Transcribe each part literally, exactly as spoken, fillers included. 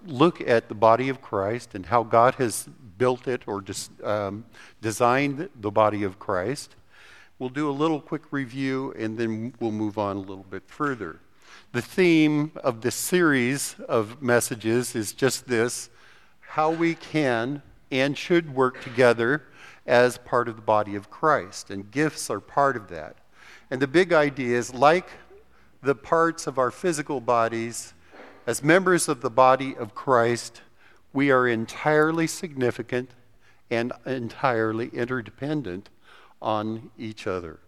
look at the body of Christ and how God has built it or just um, designed the body of Christ. We'll do a little quick review and then we'll move on a little bit further. The theme of this series of messages is just this: how we can and should work together as part of the body of Christ, and gifts are part of that. And the big idea is, like the parts of our physical bodies, as members of the body of Christ, we are entirely significant and entirely interdependent on each other.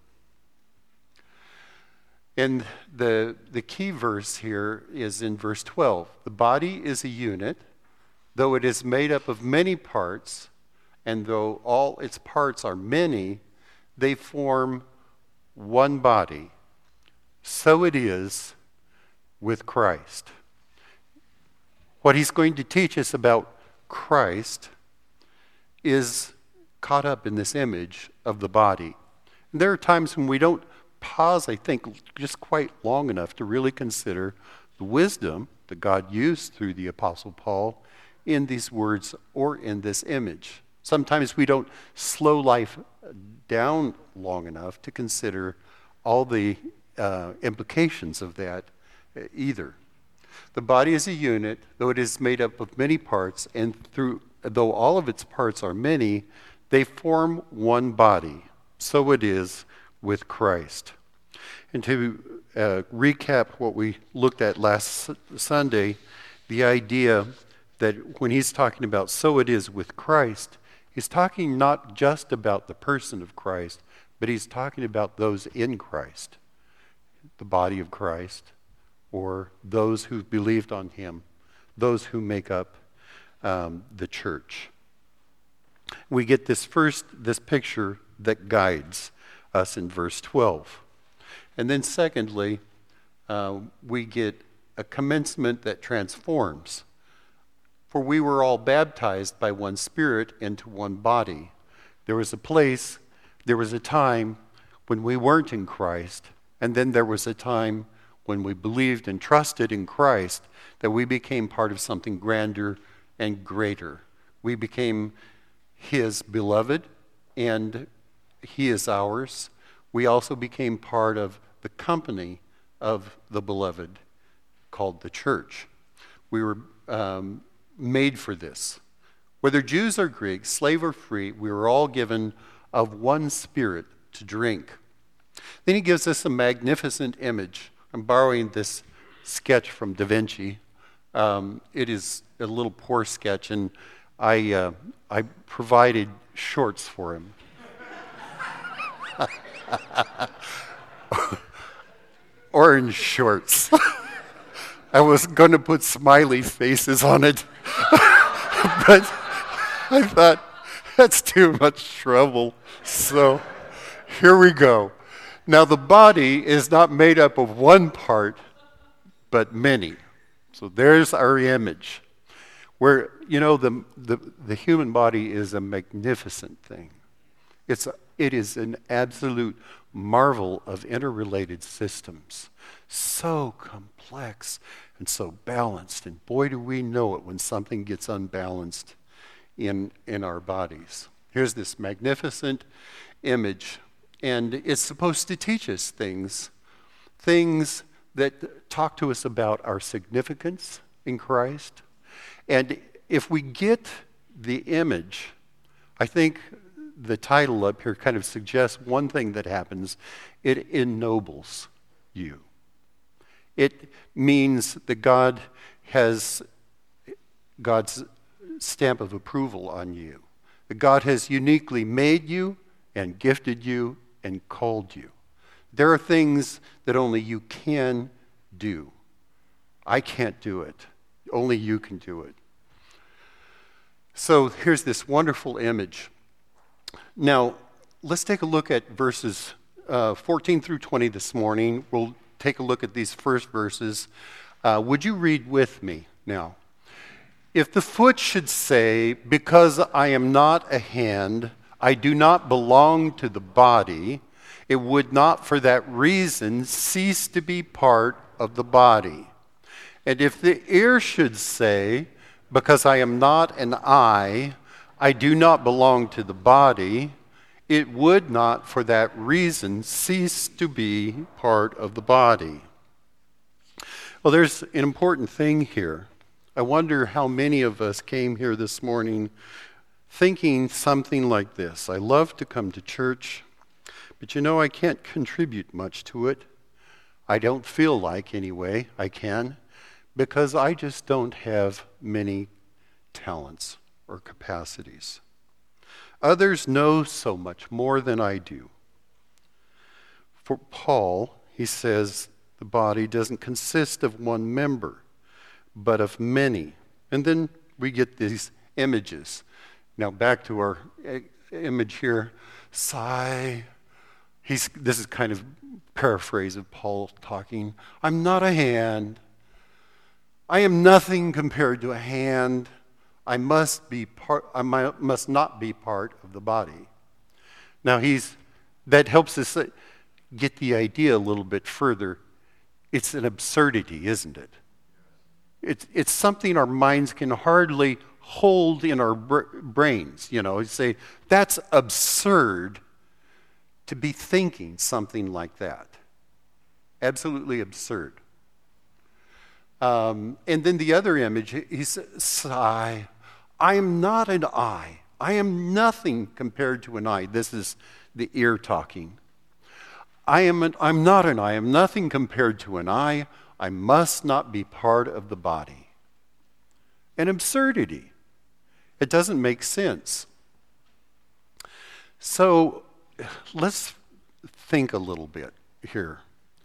And the, the key verse here is in verse twelve. The body is a unit, though it is made up of many parts, and though all its parts are many, they form one body. So it is with Christ. What he's going to teach us about Christ is caught up in this image of the body. And there are times when we don't pause, I think, just quite long enough to really consider the wisdom that God used through the Apostle Paul in these words or in this image. Sometimes we don't slow life down long enough to consider all the uh, implications of that either. The body is a unit, though it is made up of many parts, and through though all of its parts are many, they form one body. So it is with Christ. And to uh, recap what we looked at last Sunday, the idea that when he's talking about so it is with Christ, he's talking not just about the person of Christ, but he's talking about those in Christ, the body of Christ, or those who believed on him, those who make up um, the church. We get this first, this picture that guides us in verse twelve. And then secondly, uh, we get a commencement that transforms. For we were all baptized by one Spirit into one body. There was a place, there was a time when we weren't in Christ, and then there was a time when we believed and trusted in Christ, that we became part of something grander and greater. We became his beloved, and he is ours. We also became part of the company of the beloved, called the church. We were um, made for this. Whether Jews or Greeks, slave or free, we were all given of one Spirit to drink. Then he gives us a magnificent image. I'm borrowing this sketch from Da Vinci. Um, it is a little poor sketch, and I uh, I provided shorts for him. Orange shorts. I was going to put smiley faces on it, but I thought that's too much trouble. So here we go. Now, the body is not made up of one part, but many. So there's our image. Where, you know, the, the, the human body is a magnificent thing. It's a, it is an absolute marvel of interrelated systems. So complex and so balanced. And boy, do we know it when something gets unbalanced in, in our bodies. Here's this magnificent image. And it's supposed to teach us things, things that talk to us about our significance in Christ. And if we get the image, I think the title up here kind of suggests one thing that happens. It ennobles you. It means that God has God's stamp of approval on you. That God has uniquely made you and gifted you and called you. There are things that only you can do. I can't do it. Only you can do it. So here's this wonderful image. Now, let's take a look at verses uh, fourteen through twenty this morning. We'll take a look at these first verses. Uh, would you read with me now? If the foot should say, because I am not a hand, I do not belong to the body, it would not for that reason cease to be part of the body. And if the ear should say, because I am not an eye, I do not belong to the body, it would not for that reason cease to be part of the body. Well, there's an important thing here. I wonder how many of us came here this morning thinking something like this. I love to come to church, but you know, I can't contribute much to it. I don't feel like, anyway, I can, because I just don't have many talents or capacities. Others know so much more than I do. For Paul, he says the body doesn't consist of one member, but of many. And then we get these images. Now back to our image here. Sigh. He's, this is kind of paraphrase of Paul talking. I'm not a hand. I am nothing compared to a hand. I must be part. I must not be part of the body. Now he's that helps us get the idea a little bit further. It's an absurdity, isn't it? It's it's something our minds can hardly hold in our br- brains. You know, you say that's absurd to be thinking something like that. Absolutely absurd. Um, and then the other image, he says, sigh. I am not an eye. I am nothing compared to an eye. This is the ear talking. I am an, I'm not an eye. I'm nothing compared to an eye. I must not be part of the body. An absurdity. It doesn't make sense. So let's think a little bit here.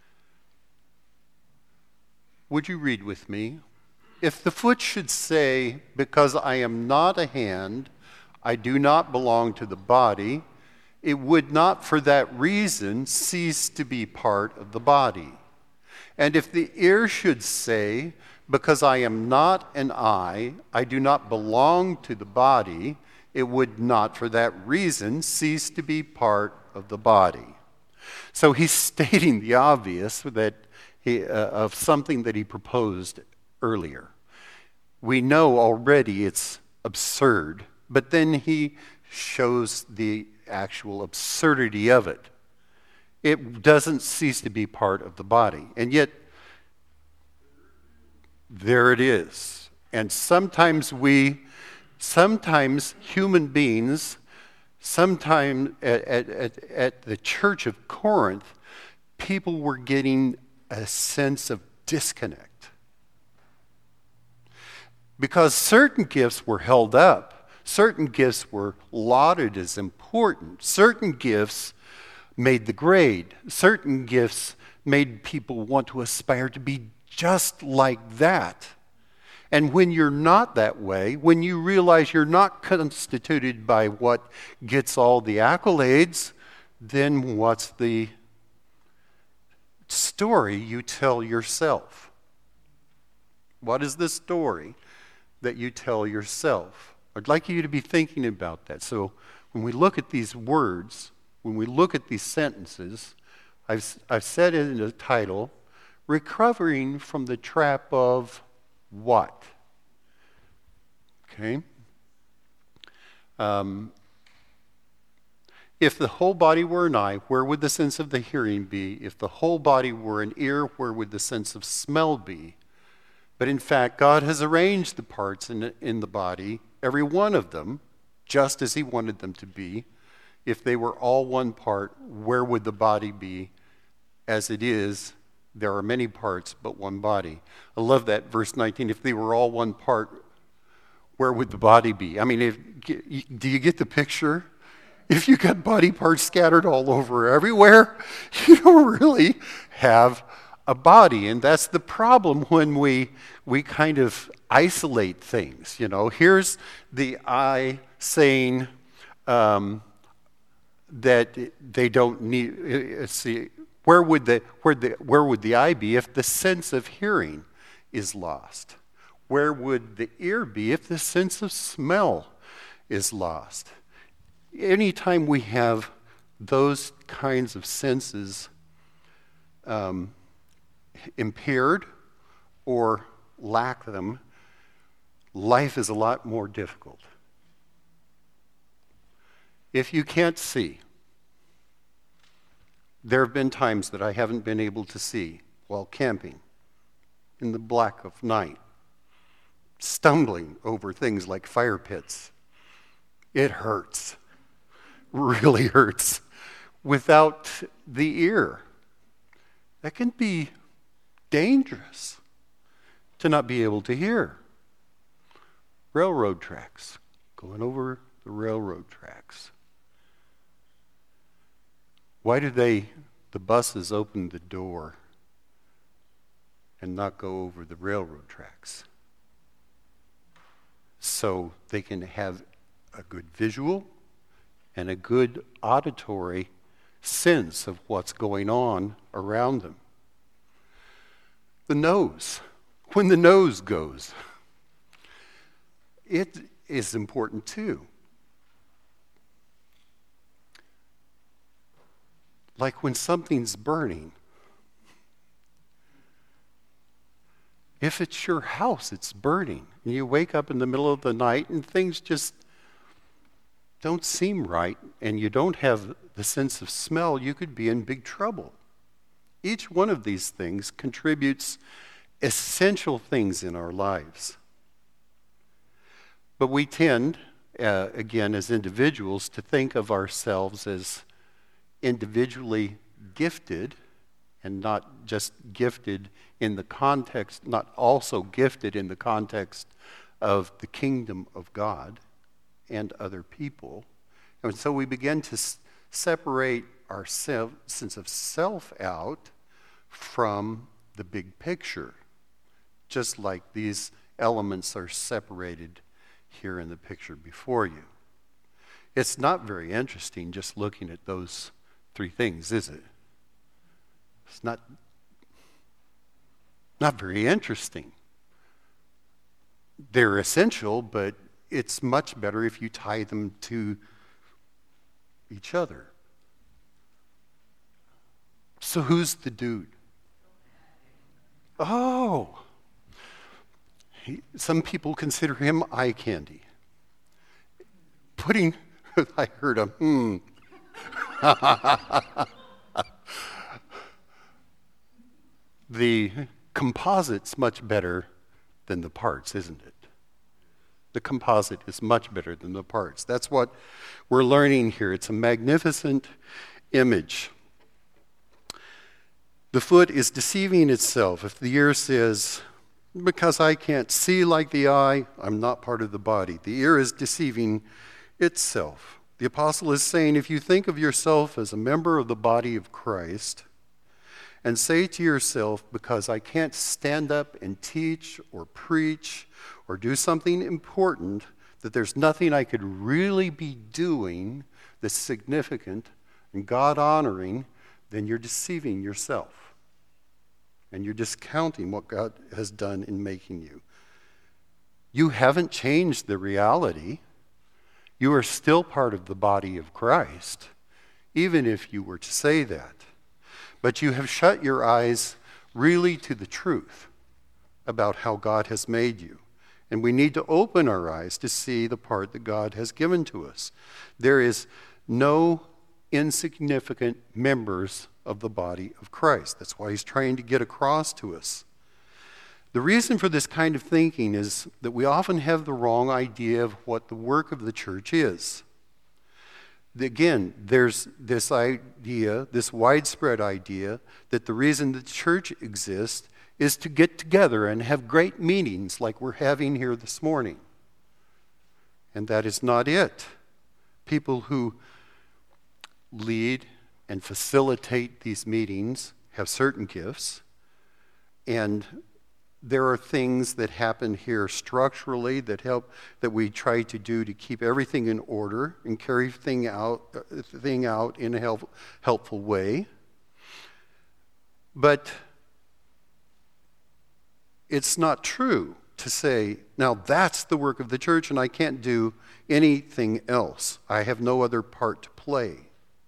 Would you read with me? If the foot should say, because I am not a hand, I do not belong to the body, it would not for that reason cease to be part of the body. And if the ear should say, because I am not an eye, I do not belong to the body, it would not for that reason cease to be part of the body. So he's stating the obvious that he, uh, of something that he proposed earlier. We know already it's absurd, but then he shows the actual absurdity of it. It doesn't cease to be part of the body. And yet, there it is. And sometimes we, sometimes human beings, sometime at, at, at the church of Corinth, people were getting a sense of disconnect. Because certain gifts were held up, certain gifts were lauded as important, certain gifts made the grade, certain gifts made people want to aspire to be just like that. And when you're not that way, when you realize you're not constituted by what gets all the accolades, then what's the story you tell yourself? What is the story that you tell yourself? I'd like you to be thinking about that. So when we look at these words, when we look at these sentences, I've, I've said it in the title, recovering from the trap of what? Okay. Um, if the whole body were an eye, where would the sense of the hearing be? If the whole body were an ear, where would the sense of smell be? But in fact, God has arranged the parts in, in the body, every one of them, just as he wanted them to be. If they were all one part, where would the body be? As it is, there are many parts, but one body. I love that, verse nineteen. If they were all one part, where would the body be? I mean, if, do you get the picture? If you got body parts scattered all over everywhere, you don't really have a body. And that's the problem when we we kind of isolate things. You know, here's the eye saying um, that they don't need. Uh, see, where would the where the where would the eye be if the sense of hearing is lost? Where would the ear be if the sense of smell is lost? Anytime we have those kinds of senses um, impaired or lack them, life is a lot more difficult. If you can't see, there have been times that I haven't been able to see while camping in the black of night, stumbling over things like fire pits. It hurts, really hurts, without the ear. That can be dangerous to not be able to hear. Railroad tracks, going over the railroad tracks. Why do they, the buses, open the door and not go over the railroad tracks? So they can have a good visual and a good auditory sense of what's going on around them. The nose, when the nose goes, it is important too. Like when something's burning. If it's your house, it's burning, and you wake up in the middle of the night and things just don't seem right, and you don't have the sense of smell, you could be in big trouble. Each one of these things contributes essential things in our lives. But we tend, uh, again, as individuals, to think of ourselves as individually gifted, and not just gifted in the context, not also gifted in the context of the kingdom of God and other people. And so we begin to s- separate our self, sense of self out from the big picture, just like these elements are separated here in the picture before you. It's not very interesting just looking at those three things, is it? It's not, not very interesting. They're essential, but it's much better if you tie them to each other. So who's the dude? Oh, he, some people consider him eye candy. Putting, I heard a hmm. The composite's much better than the parts, isn't it? The composite is much better than the parts. That's what we're learning here. It's a magnificent image. The foot is deceiving itself. If the ear says, because I can't see like the eye, I'm not part of the body. The ear is deceiving itself. The apostle is saying, if you think of yourself as a member of the body of Christ, and say to yourself, because I can't stand up and teach or preach or do something important, that there's nothing I could really be doing that's significant and God-honoring, then you're deceiving yourself. And you're discounting what God has done in making you. You haven't changed the reality. You are still part of the body of Christ, even if you were to say that. But you have shut your eyes really to the truth about how God has made you. And we need to open our eyes to see the part that God has given to us. There is no insignificant members of the body of Christ. That's why he's trying to get across to us. The reason for this kind of thinking is that we often have the wrong idea of what the work of the church is. Again, there's this idea, this widespread idea, that the reason the church exists is to get together and have great meetings like we're having here this morning. And that is not it. People who lead and facilitate these meetings have certain gifts, and there are things that happen here structurally that help, that we try to do to keep everything in order and carry thing out, uh, thing out in a help, helpful way. But it's not true to say, now that's the work of the church and I can't do anything else. I have no other part to play.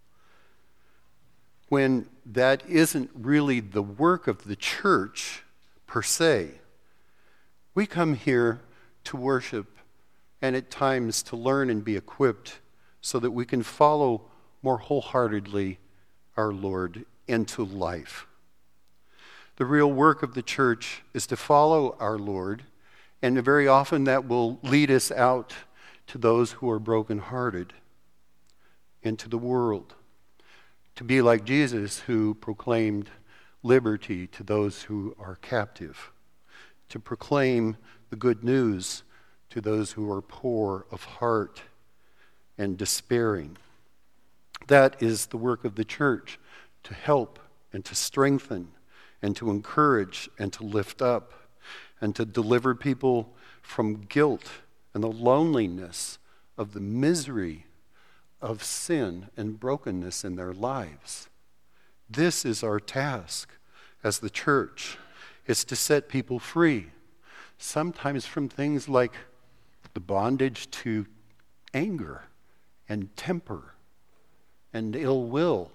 When that isn't really the work of the church per se. We come here to worship and at times to learn and be equipped so that we can follow more wholeheartedly our Lord into life. The real work of the church is to follow our Lord, and very often that will lead us out to those who are brokenhearted, into the world, to be like Jesus, who proclaimed liberty to those who are captive, to proclaim the good news to those who are poor of heart and despairing. That is the work of the church, to help and to strengthen and to encourage and to lift up and to deliver people from guilt and the loneliness of the misery of sin and brokenness in their lives. This is our task as the church. It's to set people free, sometimes from things like the bondage to anger and temper and ill will,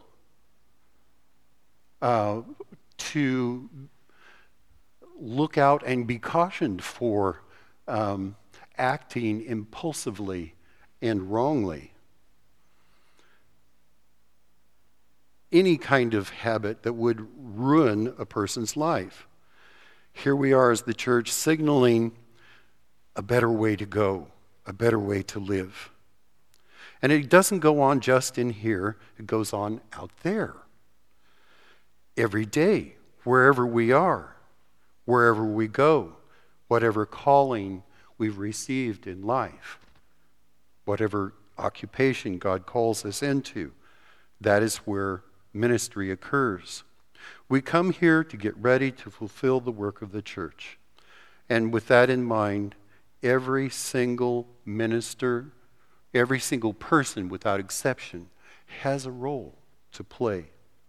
uh, to look out and be cautioned for um, acting impulsively and wrongly. Any kind of habit that would ruin a person's life. Here we are as the church signaling a better way to go, a better way to live. And it doesn't go on just in here, it goes on out there. Every day, wherever we are, wherever we go, whatever calling we've received in life, whatever occupation God calls us into, that is where ministry occurs. We come here to get ready to fulfill the work of the church. And with that in mind, every single minister, every single person without exception has a role to play.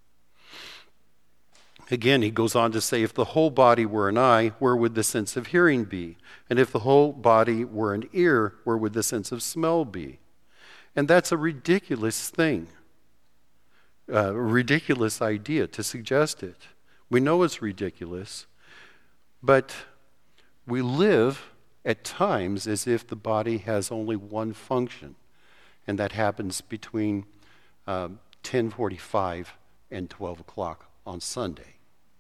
Again, he goes on to say, if the whole body were an eye, where would the sense of hearing be? And if the whole body were an ear, where would the sense of smell be? And that's a ridiculous thing. A uh, ridiculous idea to suggest it. We know it's ridiculous, but we live at times as if the body has only one function, and that happens between um, ten forty-five and twelve o'clock on Sunday.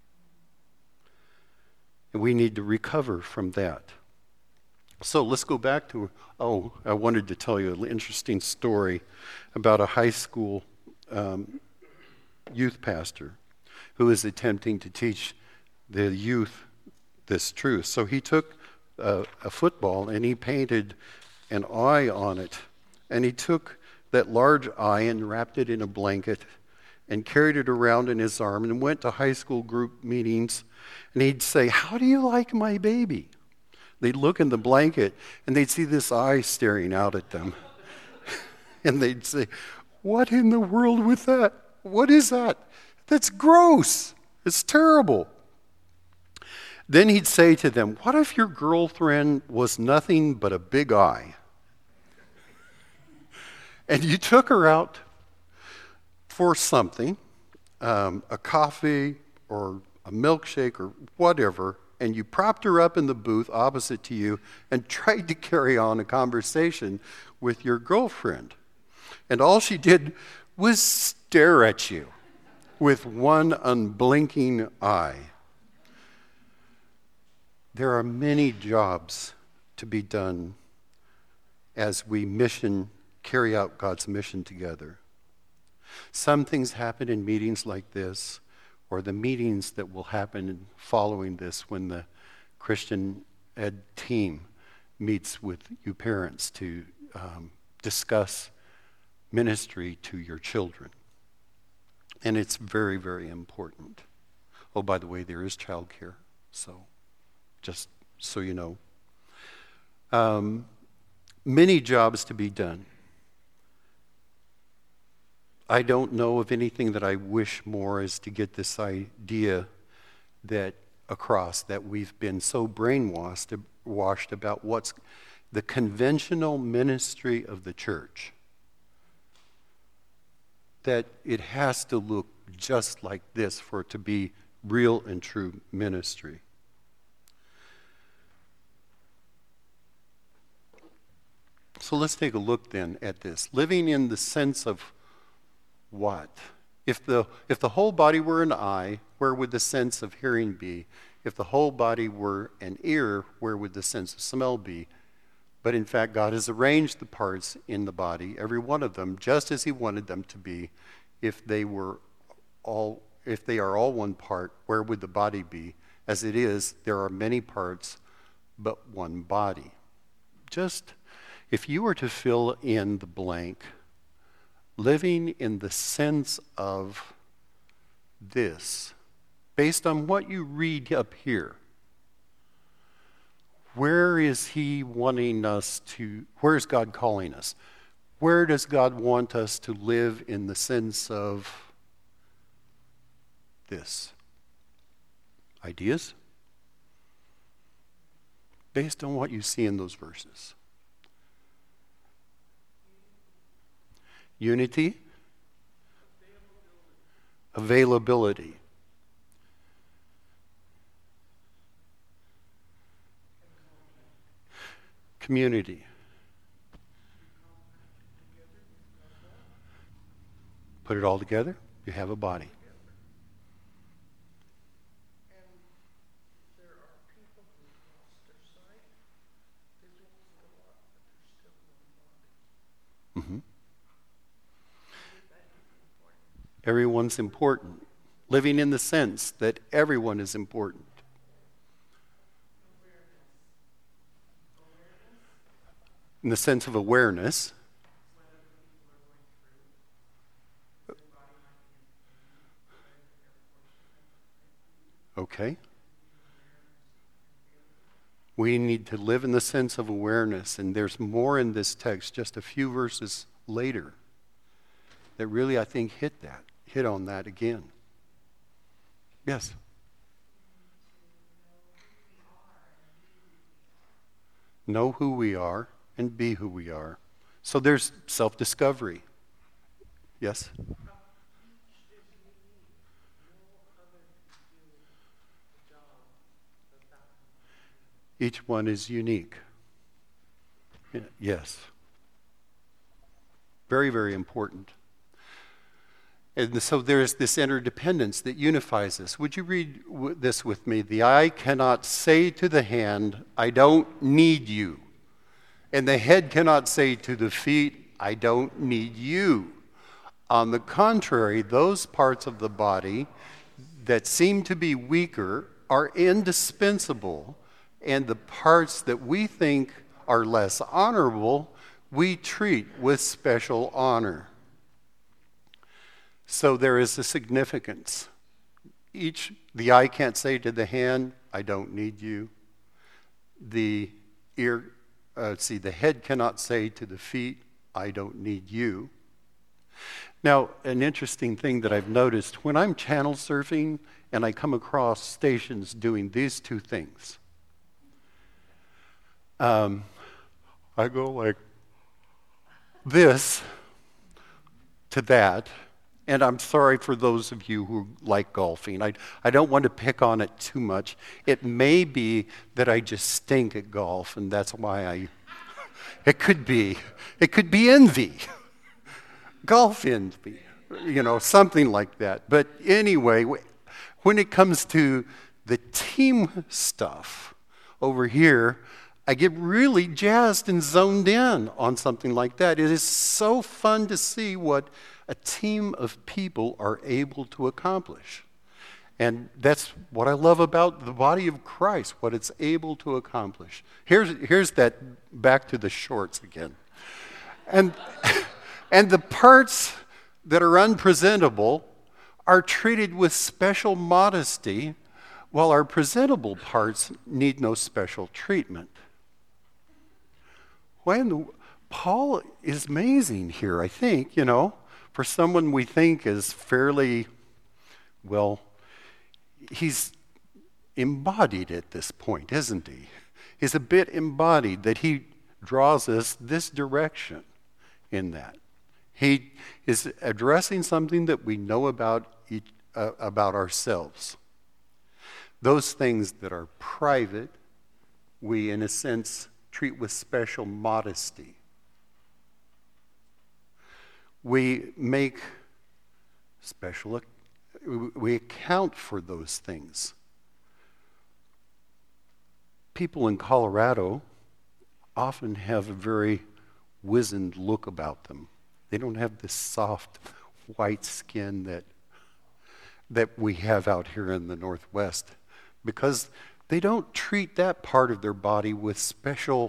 And we need to recover from that. So let's go back to, oh, I wanted to tell you an interesting story about a high school um, youth pastor who is attempting to teach the youth this truth. So he took a, a football and he painted an eye on it. And he took that large eye and wrapped it in a blanket and carried it around in his arm and went to high school group meetings. And he'd say, "How do you like my baby?" They'd look in the blanket and they'd see this eye staring out at them. And they'd say, "What in the world with that? What is that? That's gross. It's terrible." Then he'd say to them, "What if your girlfriend was nothing but a big eye? And you took her out for something, um, a coffee or a milkshake or whatever, and you propped her up in the booth opposite to you and tried to carry on a conversation with your girlfriend. And all she did was stare at you with one unblinking eye." There are many jobs to be done as we mission, carry out God's mission together. Some things happen in meetings like this, or the meetings that will happen following this when the Christian Ed team meets with you parents to um, discuss ministry to your children. And it's very, very important. Oh, by the way, there is childcare, so just so you know. Um, many jobs to be done. I don't know of anything that I wish more is to get this idea that across that we've been so brainwashed washed about what's the conventional ministry of the church, that it has to look just like this for it to be real and true ministry. So let's take a look then at this. Living in the sense of what? If the, if the whole body were an eye, where would the sense of hearing be? If the whole body were an ear, where would the sense of smell be? But in fact, God has arranged the parts in the body, every one of them, just as he wanted them to be. If they were all, if they are all one part, where would the body be? As it is, there are many parts, but one body. Just, if you were to fill in the blank, living in the sense of this, based on what you read up here, where is he wanting us to, where is God calling us? Where does God want us to live in the sense of this? Ideas? Based on what you see in those verses. Unity? Availability. Community. Put it all together, you have a body. Mm-hmm. Everyone's important. Living in the sense that everyone is important. In the sense of awareness. Okay. We need to live in the sense of awareness, and there's more in this text, just a few verses later, that really, I think, hit that, hit on that again. Yes? Know who we are and be who we are. So there's self-discovery. Yes? Each one is unique. Yes. Very, very important. And so there's this interdependence that unifies us. Would you read this with me? The eye cannot say to the hand, I don't need you. And the head cannot say to the feet, I don't need you. On the contrary, those parts of the body that seem to be weaker are indispensable, and the parts that we think are less honorable, we treat with special honor. So there is a significance. Each, the eye can't say to the hand, I don't need you. The ear, uh, see, the head cannot say to the feet, I don't need you. Now, an interesting thing that I've noticed, when I'm channel surfing and I come across stations doing these two things, um, I go like this to that. And I'm sorry for those of you who like golfing. I, I don't want to pick on it too much. It may be that I just stink at golf, and that's why I, it could be. It could be envy. Golf envy, you know, something like that. But anyway, when it comes to the team stuff over here, I get really jazzed and zoned in on something like that. It is so fun to see what a team of people are able to accomplish. And that's what I love about the body of Christ, what it's able to accomplish. Here's, here's that, back to the shorts again. And, and the parts that are unpresentable are treated with special modesty, while our presentable parts need no special treatment. When Paul is amazing here, I think, you know, for someone we think is fairly, well, he's embodied at this point, isn't he? He's a bit embodied, that he draws us this direction in that. He is addressing something that we know about each, uh, about ourselves. Those things that are private, we, in a sense, treat with special modesty. we make special, we account for those things. People in Colorado often have a very wizened look about them. They don't have this soft white skin that that we have out here in the Northwest, because they don't treat that part of their body with special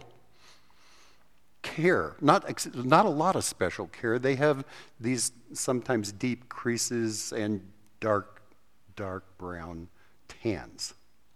care. Not, not a lot of special care. They have these sometimes deep creases and dark, dark brown tans.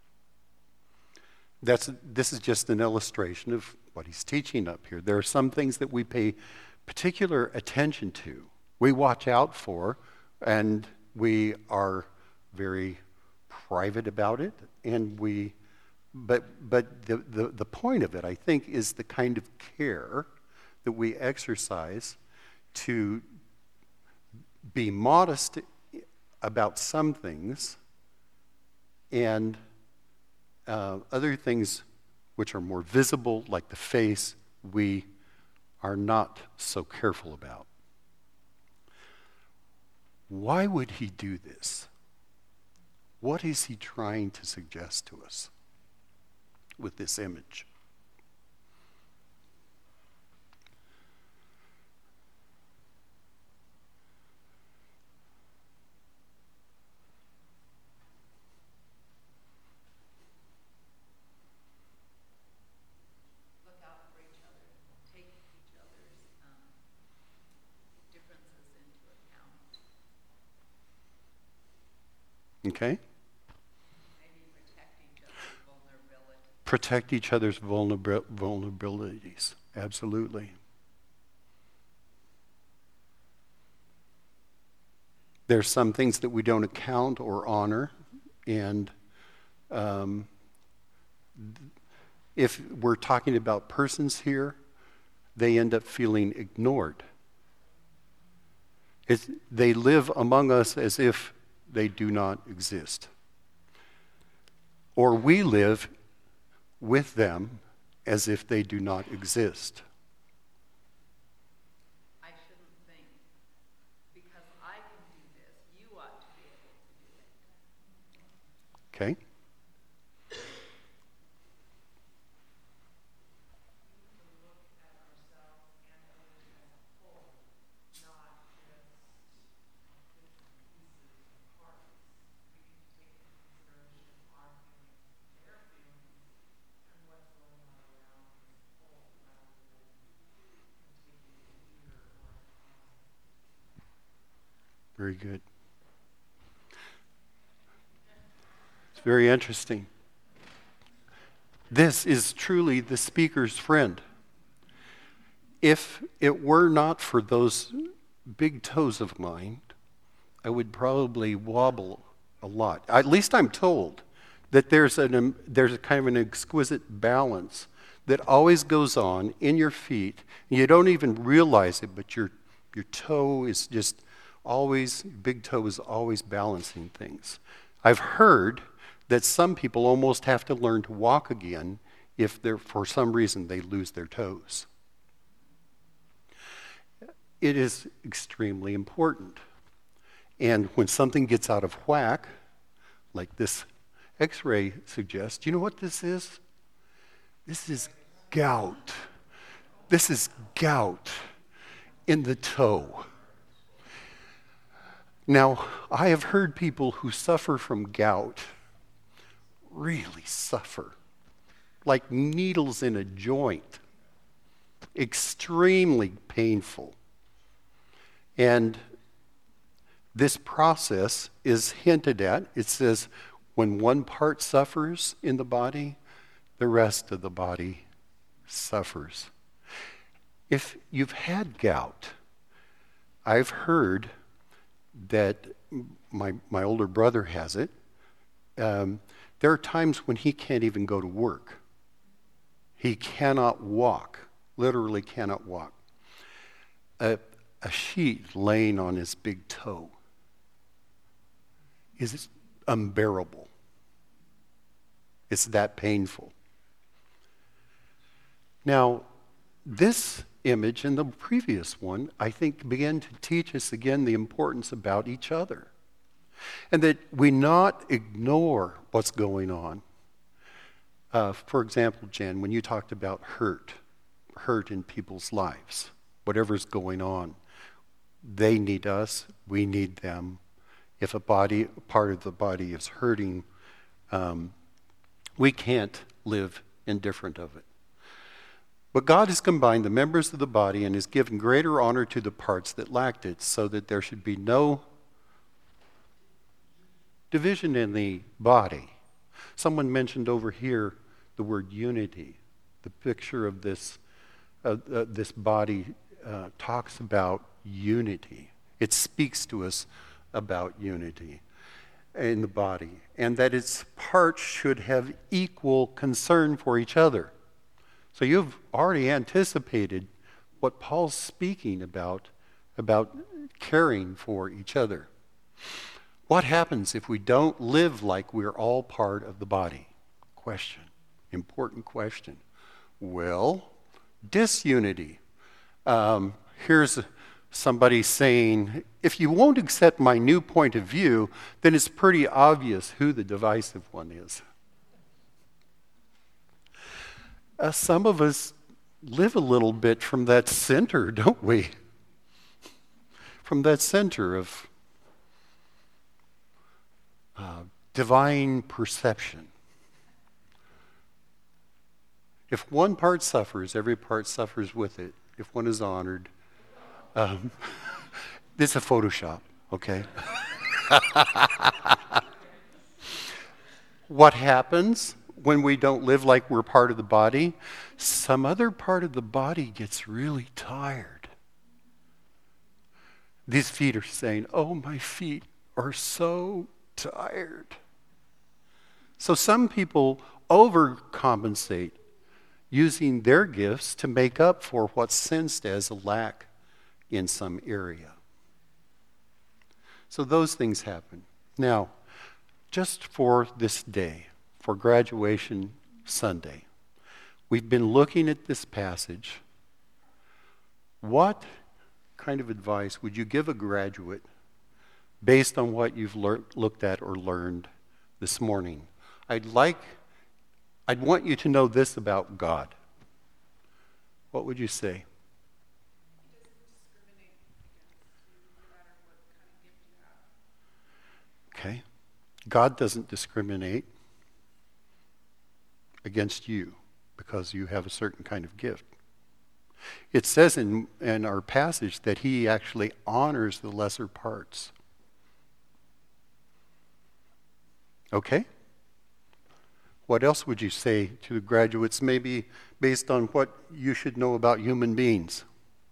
That's, this is just an illustration of what he's teaching up here. There are some things that we pay particular attention to, we watch out for, and we are very private about it, and we, but but the, the, the point of it, I think, is the kind of care that we exercise to be modest about some things, and uh, other things which are more visible, like the face, we are not so careful about. Why would he do this? What is he trying to suggest to us with this image? Look out for each other, take each other's um, differences into account. Okay? Maybe protect each other's vulnerability. Protect each other's vulner- vulnerabilities. Absolutely. There's some things that we don't account or honor, and um, if we're talking about persons here, they end up feeling ignored. It's, they live among us as if they do not exist. Or we live with them as if they do not exist. I shouldn't think, because I can do this, you ought to be able to do it. Okay? Very good. It's very interesting. This is truly the speaker's friend. If it were not for those big toes of mine, I would probably wobble a lot. At least I'm told that there's an um, there's a kind of an exquisite balance that always goes on in your feet. You don't even realize it, but your your toe is just always, big toe is always balancing things. I've heard that some people almost have to learn to walk again if they're, for some reason, they lose their toes. It is extremely important. And when something gets out of whack, like this x-ray suggests, you know what this is? This is gout. This is gout in the toe. Now, I have heard people who suffer from gout really suffer, like needles in a joint, extremely painful. And this process is hinted at. It says when one part suffers in the body, the rest of the body suffers. If you've had gout, I've heard that my my older brother has it. Um, there are times when he can't even go to work. He cannot walk, literally cannot walk. A, a sheet laying on his big toe is unbearable. It's that painful. Now, this image and the previous one, I think, began to teach us again the importance about each other. And that we not ignore what's going on. Uh, for example, Jen, when you talked about hurt, hurt in people's lives, whatever's going on, they need us, we need them. If a body, part of the body is hurting, um, we can't live indifferent of it. But God has combined the members of the body and has given greater honor to the parts that lacked it, so that there should be no division in the body. Someone mentioned over here the word unity. The picture of this, uh, uh, this body uh, talks about unity. It speaks to us about unity in the body, and that its parts should have equal concern for each other. So you've already anticipated what Paul's speaking about, about caring for each other. What happens if we don't live like we're all part of the body? Question. Important question. Well, disunity. Um, here's somebody saying, if you won't accept my new point of view, then it's pretty obvious who the divisive one is. Uh, some of us live a little bit from that center, don't we? From that center of uh, divine perception. If one part suffers, every part suffers with it. If one is honored, um, it's a Photoshop, okay? What happens when we don't live like we're part of the body? Some other part of the body gets really tired. These feet are saying, oh, my feet are so tired. So some people overcompensate, using their gifts to make up for what's sensed as a lack in some area. So those things happen. Now, just for this day, for graduation Sunday, we've been looking at this passage. What kind of advice would you give a graduate based on what you've lear- looked at or learned this morning? I'd like, I'd want you to know this about God. What would you say? Okay. God doesn't discriminate against you because you have a certain kind of gift. It says in, in our passage that he actually honors the lesser parts. Okay? What else would you say to the graduates, maybe based on what you should know about human beings?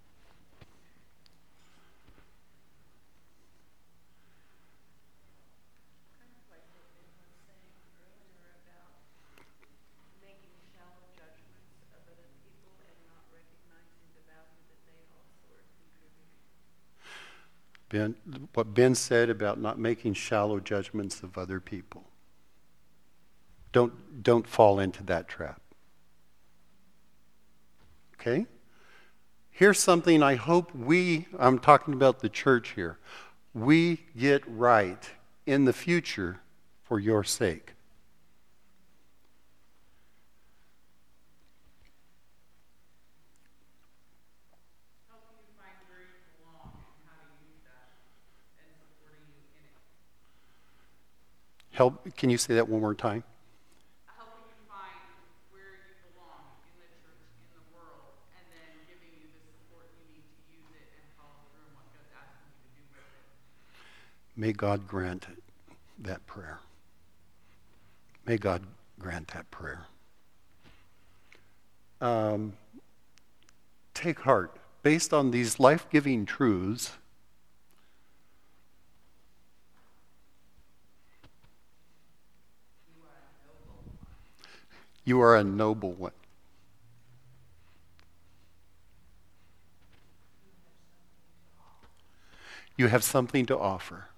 Ben, what Ben said about not making shallow judgments of other people. Don't, don't fall into that trap. Okay? Here's something I hope we, I'm talking about the church here, we get right in the future for your sake. Help, can you say that one more time? Helping you find where you belong in the church, in the world, and then giving you the support you need to use it and follow through on what God's asking you to do with it. May God grant that prayer. May God grant that prayer. Um, take heart. Based on these life-giving truths, you are a noble one. You have something to offer.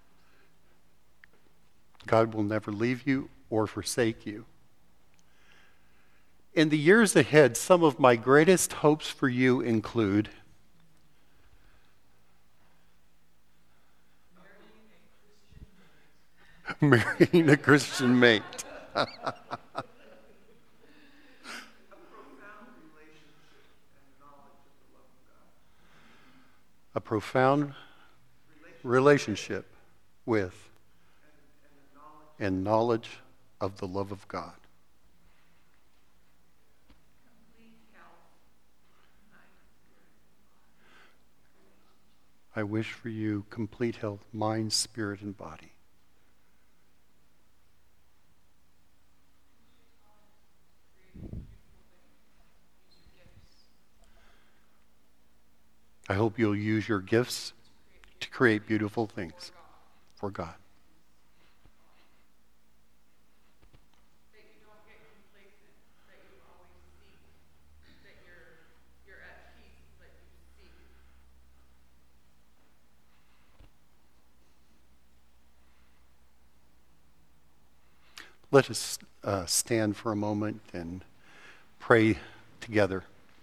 God will never leave you or forsake you. in the years ahead, some of my greatest hopes for you include marrying a Christian mate. A profound relationship with and knowledge of the love of God. I wish for you complete health, mind, spirit, and body. I hope you'll use your gifts to create beautiful things for God. That you don't get complacent, that you always seek, that you're, you're at peace, that you seek. Let us uh, stand for a moment and pray together.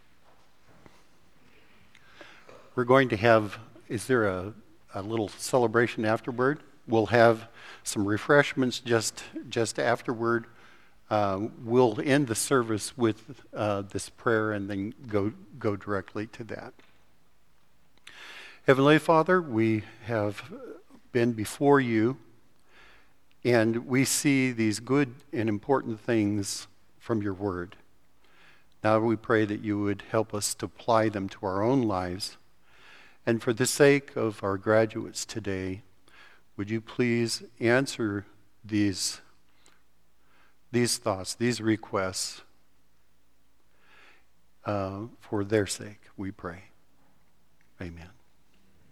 We're going to have, is there a, a little celebration afterward? We'll have some refreshments just, just afterward. Uh, we'll end the service with uh, this prayer and then go, go directly to that. Heavenly Father, we have been before you, and we see these good and important things from your word. Now we pray that you would help us to apply them to our own lives. And for the sake of our graduates today, would you please answer these, these thoughts, these requests, uh, for their sake, we pray. Amen.